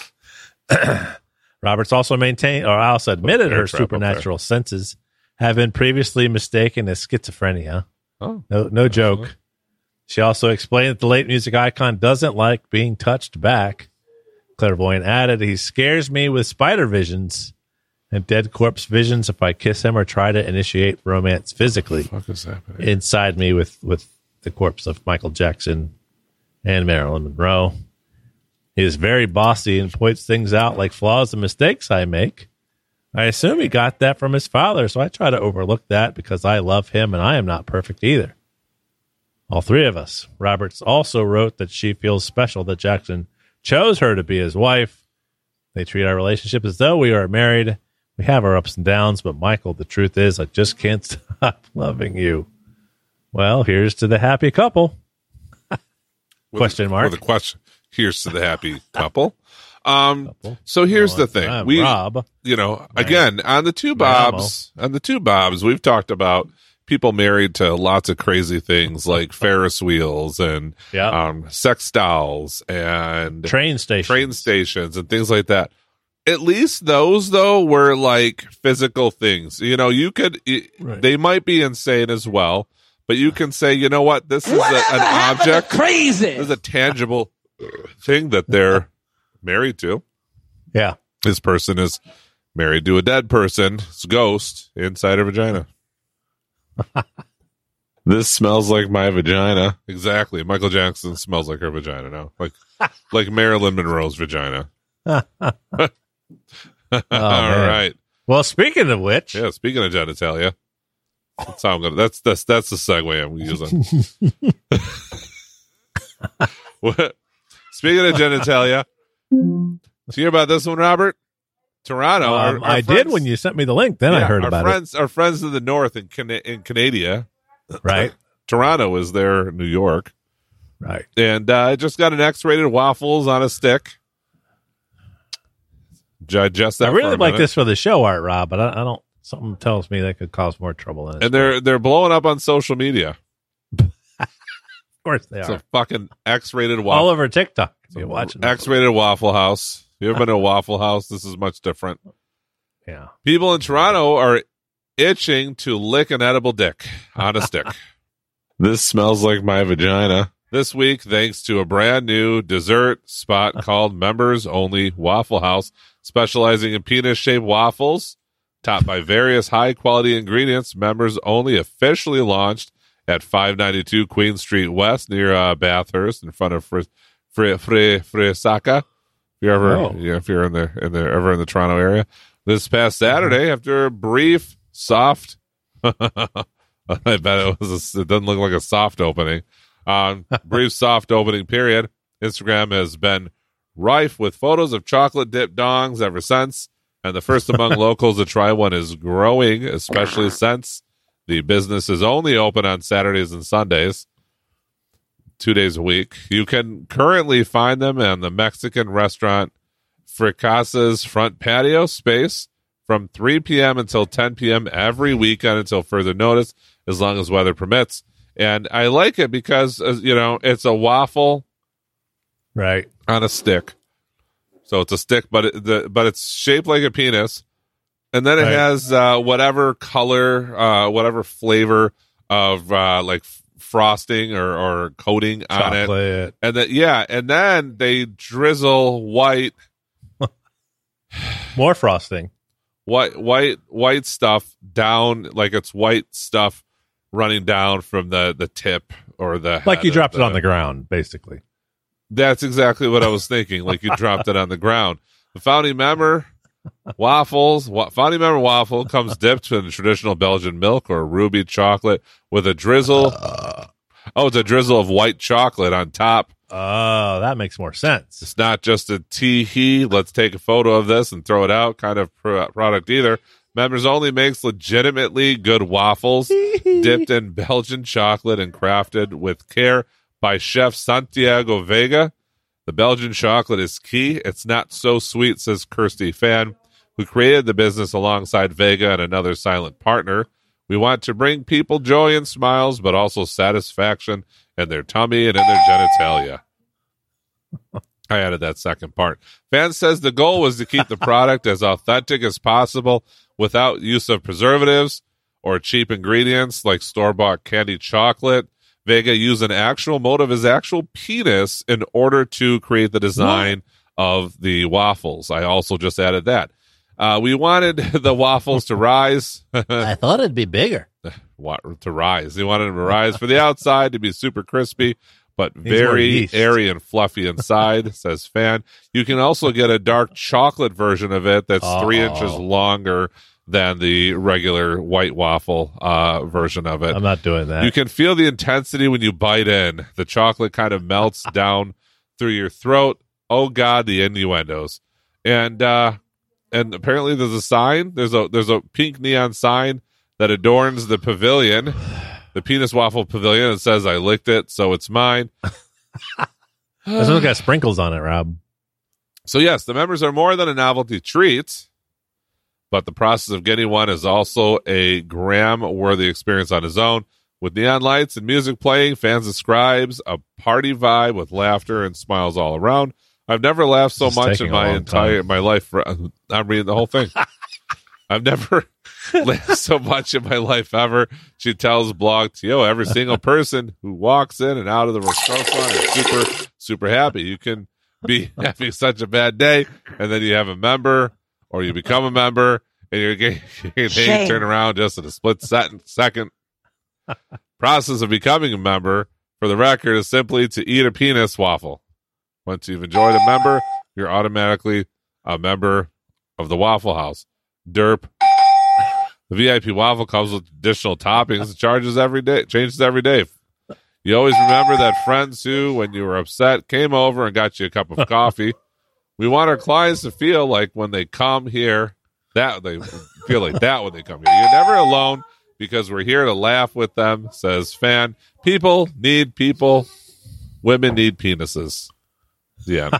Roberts also admitted her supernatural senses have been previously mistaken as schizophrenia. Oh. No joke. She also explained that the late music icon doesn't like being touched back. Clairvoyant added, he scares me with spider visions and dead corpse visions if I kiss him or try to initiate romance physically. What the fuck is happening? Inside me with the corpse of Michael Jackson and Marilyn Monroe. He is very bossy and points things out like flaws and mistakes I make. I assume he got that from his father, so I try to overlook that because I love him and I am not perfect either. All three of us. Roberts also wrote that she feels special that Jackson chose her to be his wife. They treat our relationship as though we are married. We have our ups and downs, but Michael, the truth is I just can't stop loving you. Well, here's to the happy couple. Question mark. With a question. Here's to the happy couple. So here's the thing. Rob, again, on the two Bobs, we've talked about people married to lots of crazy things like Ferris wheels and sex dolls and train stations and things like that. At least those, though, were like physical things. They might be insane as well, but you can say, you know what, this is an object. Crazy. This is a tangible thing that they're married to. Yeah. This person is married to a dead person's ghost inside her vagina. This smells like my vagina. Exactly. Michael Jackson smells like her vagina now. Like Marilyn Monroe's vagina. All right. Well, speaking of which. Yeah, speaking of genitalia. That's how I'm gonna that's the segue I'm using. What? Speaking of genitalia. Did you hear about this one, Robert? Toronto. I did when you sent me the link. Then I heard about it. Our friends in the north in Canada. Right. Toronto is there, New York. Right. And I just got an X-rated waffles on a stick. Digest that. I really like this for the show art, Rob, but I don't. Something tells me that could cause more trouble than it. And they're blowing up on social media. Of course they are. It's a fucking X-rated waffle. All over TikTok. You're watching X-rated Waffle House. You ever been to a Waffle House? This is much different. Yeah. People in Toronto are itching to lick an edible dick on a stick. This smells like my vagina. This week, thanks to a brand new dessert spot called Members Only Waffle House, specializing in penis-shaped waffles, topped by various high-quality ingredients. Members Only officially launched at 592 Queen Street West near Bathurst in front of Frisaka. If you're in the Toronto area, this past Saturday, after a brief soft, I bet it doesn't look like a soft opening. Brief soft opening period. Instagram has been rife with photos of chocolate dipped dongs ever since, and the first among locals to try one is growing, especially since the business is only open on Saturdays and Sundays, 2 days a week. You can currently find them in the Mexican restaurant Fricasa's front patio space from 3 p.m. until 10 p.m. every weekend until further notice, as long as weather permits. And I like it because, it's a waffle right on a stick. So it's a stick, but it's shaped like a penis. And then it has whatever color, whatever flavor of like frosting or coating chocolate on it. And then they drizzle white. More frosting. White stuff down, like it's white stuff running down from the tip or the head. Like you dropped it on the ground, basically. That's exactly what I was thinking. Like you dropped it on the ground. The founding member waffle comes dipped in traditional Belgian milk or ruby chocolate with a drizzle Oh, it's a drizzle of white chocolate on top. Oh, that makes more sense. It's not just a tee-hee, let's take a photo of this and throw it out kind of product either. Members Only makes legitimately good waffles dipped in Belgian chocolate and crafted with care by Chef Santiago Vega. The Belgian chocolate is key. It's not so sweet, says Kirsty Fan, who created the business alongside Vega and another silent partner. We want to bring people joy and smiles, but also satisfaction in their tummy and in their genitalia. I added that second part. Fan says the goal was to keep the product as authentic as possible without use of preservatives or cheap ingredients like store-bought candy chocolate. Vega used an actual mold of his actual penis in order to create the design of the waffles. I also just added that. We wanted the waffles to rise. I thought it'd be bigger. To rise. He wanted them to rise for the outside to be super crispy, but very airy and fluffy inside, says Fan. You can also get a dark chocolate version of it that's 3 inches longer than the regular white waffle version of it. I'm not doing that. You can feel the intensity when you bite in. The chocolate kind of melts down through your throat. Oh, God, the innuendos. And apparently there's a sign. There's a pink neon sign that adorns the pavilion, the penis waffle pavilion. It says, I licked it, so it's mine. This one's got sprinkles on it, Rob. So, yes, the members are more than a novelty treat, but the process of getting one is also a gram-worthy experience on its own. With neon lights and music playing, Fans describes a party vibe with laughter and smiles all around. I've never laughed so much in my life. I'm reading the whole thing. I've never laughed so much in my life ever. She tells Blog.to. Every single person who walks in and out of the restaurant is super, super happy. You can be having such a bad day, and then you have a member, or you become a member, and you're getting turn around just in a split second. Process of becoming a member, for the record, is simply to eat a penis waffle. Once you've enjoyed a member, you're automatically a member of the Waffle House. Derp. The VIP waffle comes with additional toppings and changes every day. You always remember that friends who, when you were upset, came over and got you a cup of coffee. We want our clients to feel like when they come here, that they feel like that when they come here. You're never alone because we're here to laugh with them, says Fan. People need people. Women need penises. Yeah.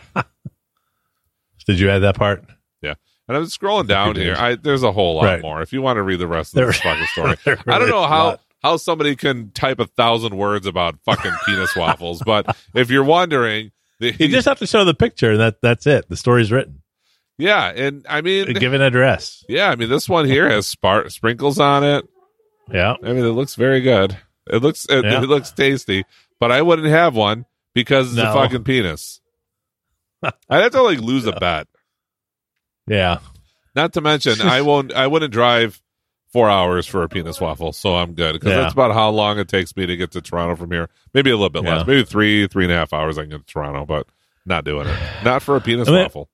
Did you add that part? Yeah. And I'm scrolling down here. There's a whole lot more. If you want to read the rest of this fucking story. I don't know how somebody can type 1,000 words about fucking penis waffles, but if you're wondering, you just have to show the picture, and that's it. The story's written. Yeah, and I mean, give an address. Yeah, I mean, this one here has sprinkles on it. Yeah, I mean, it looks very good. It looks tasty, but I wouldn't have one because it's a fucking penis. I'd have to lose a bet. Yeah. Not to mention, I wouldn't drive 4 hours for a penis waffle, so I'm good because that's about how long it takes me to get to Toronto from here. Maybe a little bit less, maybe 3.5 hours I can get to Toronto, but not doing it. Not for a penis waffle.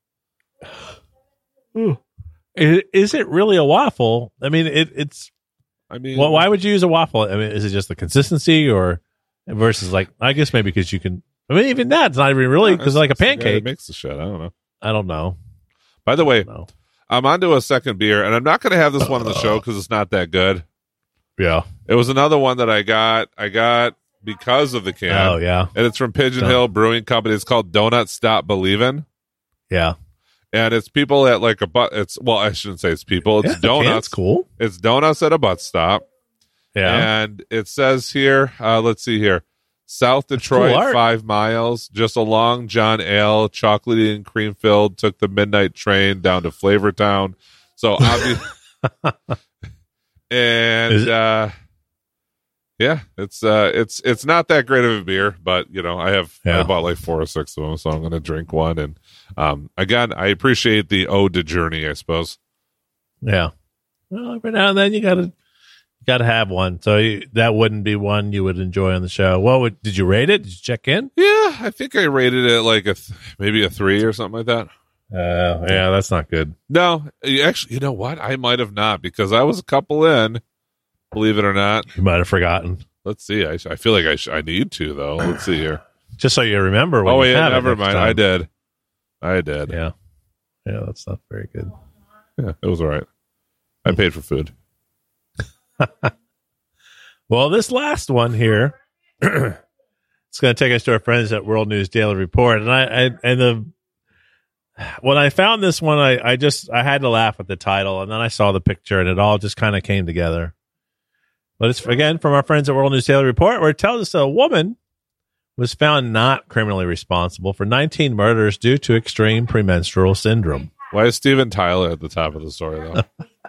Is it really a waffle? I mean, it's. I mean, why would you use a waffle? I mean, is it just the consistency, or versus I guess maybe because you can. I mean, even that's not even really because like a pancake makes the shit. I don't know. By the way, I'm onto a second beer, and I'm not going to have this one on the show because it's not that good. Yeah, it was another one that I got because of the can. Oh yeah, and it's from Pigeon Hill Brewing Company. It's called Donut Stop Believin'. Yeah, and it's people at I shouldn't say it's people. It's donuts. That's cool. It's donuts at a bus stop. Yeah, and it says here. Let's see here. South Detroit, cool 5 miles, just along John Ale, chocolatey and cream filled. Took the midnight train down to Flavortown. So obviously, and it's not that great of a beer, but I bought 4 or 6 of them, so I'm going to drink one. And again, I appreciate the ode to Journey, I suppose. Yeah, well, every now and then you got to have one. So that wouldn't be one you would enjoy on the show. Did you rate it? Did you check in? Yeah, I think I rated it maybe a 3 or something like that. Yeah, that's not good. No, actually, you know what? I might have not because I was a couple in, believe it or not. You might have forgotten. Let's see. I feel like I need to, though. Let's see here. Just so you remember. Oh, yeah, never mind. I did. Yeah. Yeah, that's not very good. Yeah, it was all right. I paid for food. Well, this last one here, it's going to take us to our friends at World News Daily Report. And when I found this one, I had to laugh at the title, and then I saw the picture, and it all just kind of came together. But it's, again, from our friends at World News Daily Report, where it tells us a woman was found not criminally responsible for 19 murders due to extreme premenstrual syndrome. Why is Steven Tyler at the top of the story, though?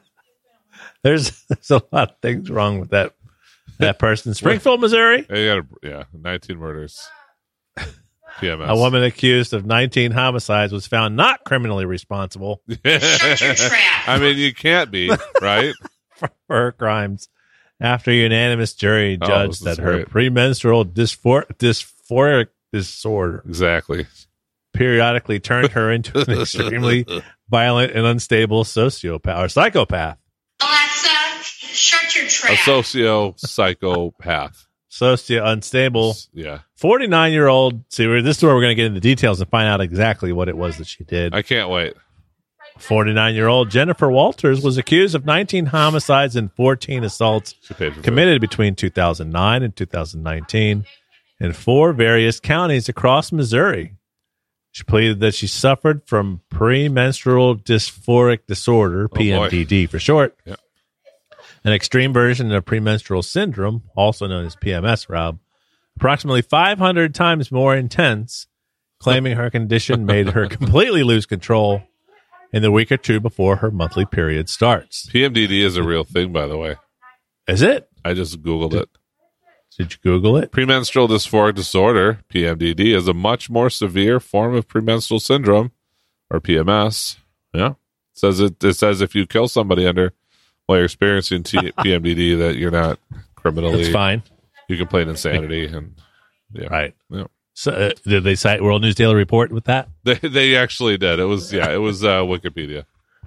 There's a lot of things wrong with that person. Springfield, Missouri. 19 murders. PMS. A woman accused of 19 homicides was found not criminally responsible. Shut your trap. I mean, you can't be, right? for her crimes after a unanimous jury judged that her premenstrual dysphoric disorder exactly periodically turned her into an extremely violent and unstable sociopath or psychopath. Alexa, shut your trap. A psychopath. Unstable. Yeah. 49-year-old. See, this is where we're going to get into details and find out exactly what it was that she did. I can't wait. 49-year-old Jennifer Walters was accused of 19 homicides and 14 assaults committed between 2009 and 2019 in 4 various counties across Missouri. She pleaded that she suffered from premenstrual dysphoric disorder, PMDD for short, an extreme version of premenstrual syndrome, also known as PMS, Rob, approximately 500 times more intense, claiming her condition made her completely lose control in the week or two before her monthly period starts. PMDD is a real thing, by the way. Is it? I just Googled it. Did you Google it? Premenstrual dysphoric disorder, PMDD, is a much more severe form of premenstrual syndrome, or PMS. Yeah. It says if you kill somebody while you're experiencing PMDD, that you're not criminally. It's fine. You can plead insanity. And right. Yeah. So, did they cite World News Daily Report with that? They actually did. It was Wikipedia.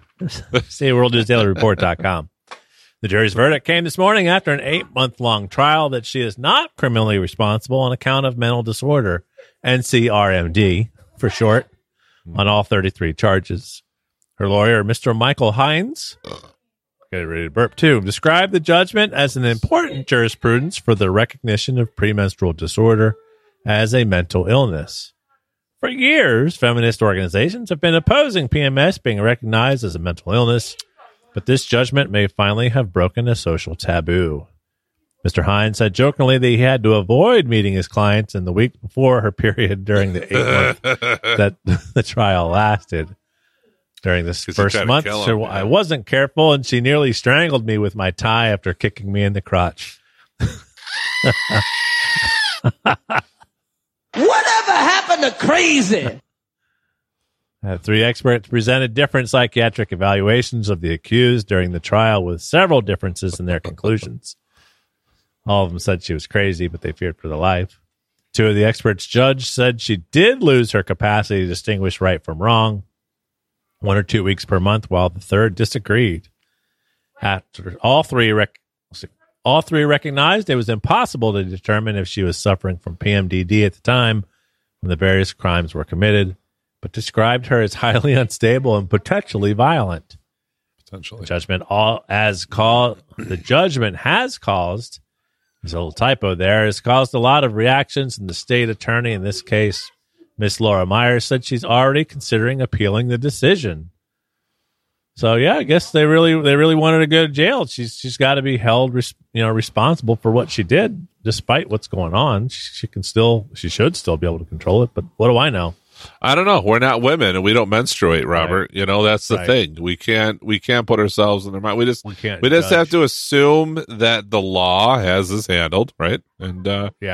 See worldnewsdailyreport.com. The jury's verdict came this morning after an 8-month-long trial that she is not criminally responsible on account of mental disorder, NCRMD for short, on all 33 charges. Her lawyer, Mr. Michael Hines, get ready to burp too, described the judgment as an important jurisprudence for the recognition of premenstrual disorder as a mental illness. For years, feminist organizations have been opposing PMS being recognized as a mental illness, but this judgment may finally have broken a social taboo. Mr. Hines said jokingly that he had to avoid meeting his clients in the week before her period during the 8 months that the trial lasted. During this first month, I wasn't careful, and she nearly strangled me with my tie after kicking me in the crotch. Whatever happened to crazy? 3 experts presented different psychiatric evaluations of the accused during the trial with several differences in their conclusions. All of them said she was crazy, but they feared for their life. 2 of the experts judged said she did lose her capacity to distinguish right from wrong 1 or 2 weeks per month, while the third disagreed. After all three recognized it was impossible to determine if she was suffering from PMDD at the time when the various crimes were committed, but described her as highly unstable and potentially violent. Potentially. The judgment has caused, there's a little typo there, has caused a lot of reactions, and the state attorney in this case, Miss Laura Myers, said she's already considering appealing the decision. So yeah, I guess they really wanted to go to jail. She's got to be held responsible for what she did, despite what's going on. She should still be able to control it, but what do I know? I don't know. We're not women and we don't menstruate, Robert. Right. That's the thing. We can't put ourselves in their mind. We just have to assume that the law has this handled, right? And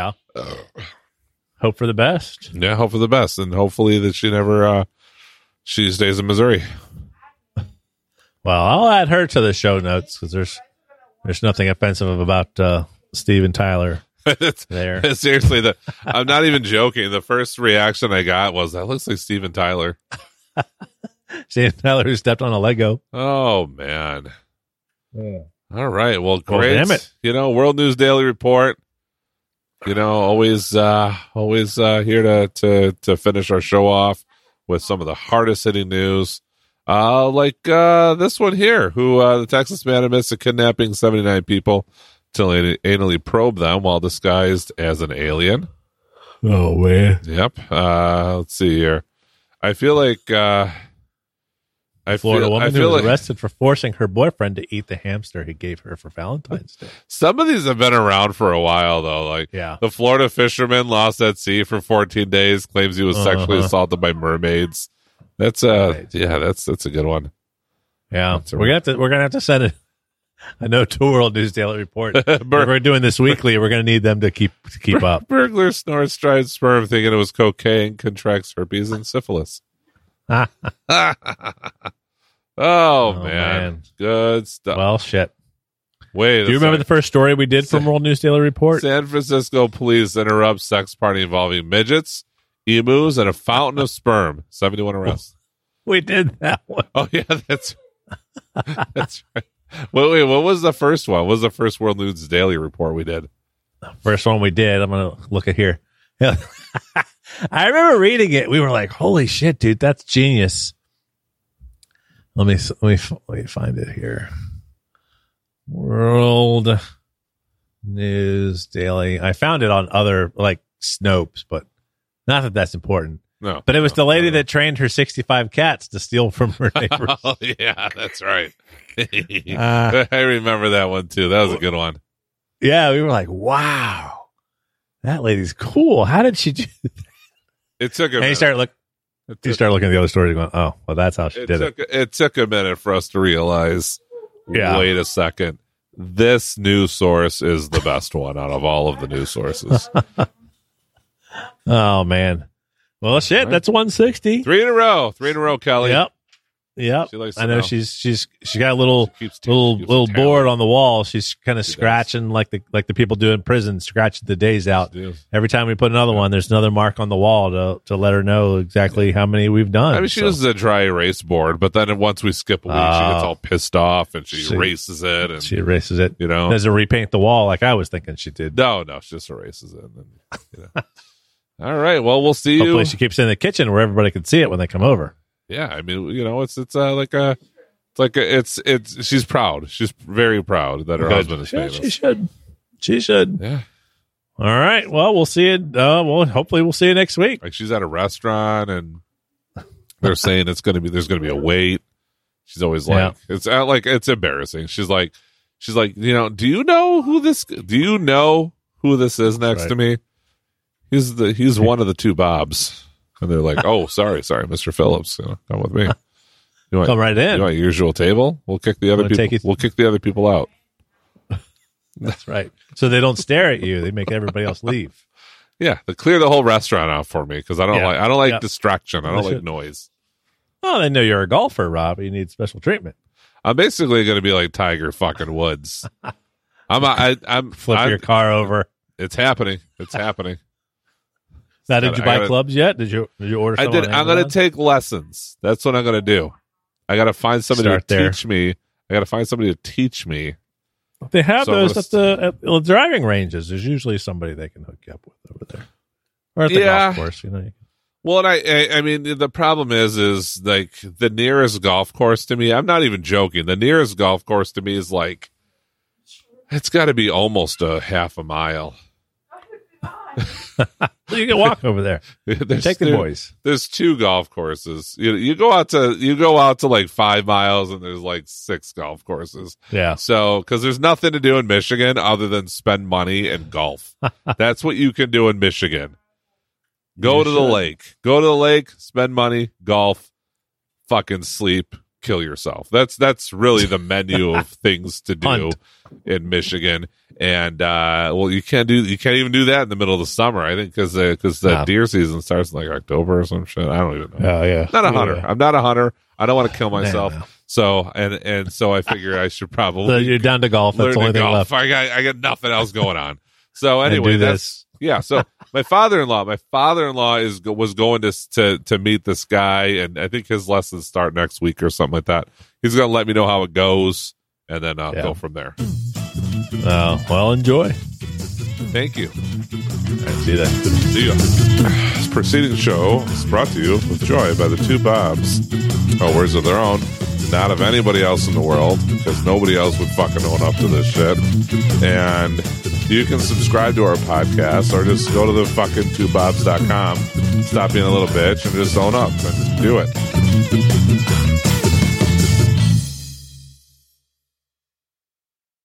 hope for the best. Yeah, hope for the best, and hopefully that she stays in Missouri. Well, I'll add her to the show notes because there's nothing offensive about Steven Tyler. There. Seriously, I'm not even joking. The first reaction I got was, that looks like Steven Tyler. Steven Tyler who stepped on a Lego. Oh, man. Yeah. All right. Well, great. Damn it. World News Daily Report. always here to finish our show off with some of the hardest hitting news. Like this one here, who the Texas man admits to kidnapping 79 people to anally probe them while disguised as an alien. Oh, man. Yep. Let's see here. I feel like Florida woman who was arrested for forcing her boyfriend to eat the hamster he gave her for Valentine's Day. Some of these have been around for a while, though. Like the Florida fisherman lost at sea for 14 days, claims he was sexually assaulted by mermaids. That's that's a good one. Yeah, we're gonna have to send it. I know to World News Daily Report. We're doing this weekly. We're going to need them to keep up. Burglar snorts dried sperm thinking it was cocaine, contracts herpes and syphilis. Oh, man. Good stuff. Well, shit. Wait. Do you remember the first story we did from World News Daily Report? San Francisco police interrupt sex party involving midgets, emus, and a fountain of sperm. 71 arrests. We did that one. Oh, yeah, that's right. Wait, what was the first one? What was the first World News Daily Report we did? The first one we did. I'm going to look at here. Yeah. I remember reading it. We were like, holy shit, dude, that's genius. Let me find it here. World News Daily. I found it on other, like, Snopes, but not that that's important. No. But it was the lady that trained her 65 cats to steal from her neighbors. Oh, yeah, that's right. I remember that one, too. That was a good one. Yeah, we were like, wow, that lady's cool. How did she do that? It took a minute. You start looking at the other stories going, oh, well, that's how she did it. It took a minute for us to realize, wait a second, this news source is the best one out of all of the news sources. Oh, man. Well, shit, right. That's 160. 3 in a row, Kelly. Yep. I know she's got a little board on the wall. She's kind of scratching like the people do in prison, scratching the days out. Every time we put another one, there's another mark on the wall to let her know exactly how many we've done. I mean, she uses a dry erase board, but then once we skip a week, she gets all pissed off and she erases it. And, she erases it. Doesn't repaint the wall like I was thinking she did. No, she just erases it. And, All right. Well, we'll see you. Hopefully she keeps it in the kitchen where everybody can see it when they come over. Yeah, I mean, she's proud. She's very proud that her husband is famous. She should. Yeah. All right. Well, we'll see it. Hopefully we'll see you next week. Like she's at a restaurant and they're saying there's going to be a wait. She's always like, it's embarrassing. She's like, do you know who this is next to me? He's one of the two Bobs. And they're like, oh, sorry, Mr. Phillips, come with me. Come right in. You want your usual table? We'll kick the other people. We'll kick the other people out. That's right. So they don't stare at you. They make everybody else leave. Yeah, they clear the whole restaurant out for me because I don't like distraction. I don't like noise. Oh, they know you're a golfer, Rob. You need special treatment. I'm basically going to be like Tiger fucking Woods. I'm flip your car over. It's happening. It's happening. Now, did you buy clubs yet? Did you order some? I did. I'm going to take lessons. That's what I'm going to do. I got to find somebody to teach me. I got to find somebody to teach me. They have those at the driving ranges. There's usually somebody they can hook you up with over there, or at the golf course. Well, and I mean, the problem is like the nearest golf course to me. I'm not even joking. The nearest golf course to me is like it's got to be almost a half a mile. You can walk over there. Take the boys. There's 2 golf courses. You go out to like 5 miles, and there's like 6 golf courses. Yeah. So because there's nothing to do in Michigan other than spend money and golf. That's what you can do in Michigan. Go to the lake, spend money, golf, fucking sleep, kill yourself. That's really the menu of things to do in Michigan. And you can't even do that in the middle of the summer. I think because the deer season starts in like October or some shit. I don't even know. Oh yeah, not a hunter. Yeah. I'm not a hunter. I don't want to kill myself. No. So so I figure I should probably. So you're down to golf. That's the only thing left. I got nothing else going on. So anyway, So my father-in-law was going to meet this guy, and I think his lessons start next week or something like that. He's going to let me know how it goes, and then I'll go from there. Well, enjoy. Thank you. All right, see you then. See ya. This preceding show is brought to you with joy by the Two Bobs. Oh, words of their own. Not of anybody else in the world, because nobody else would fucking own up to this shit. And you can subscribe to our podcast, or just go to the fucking twobobs.com, stop being a little bitch, and just own up and do it.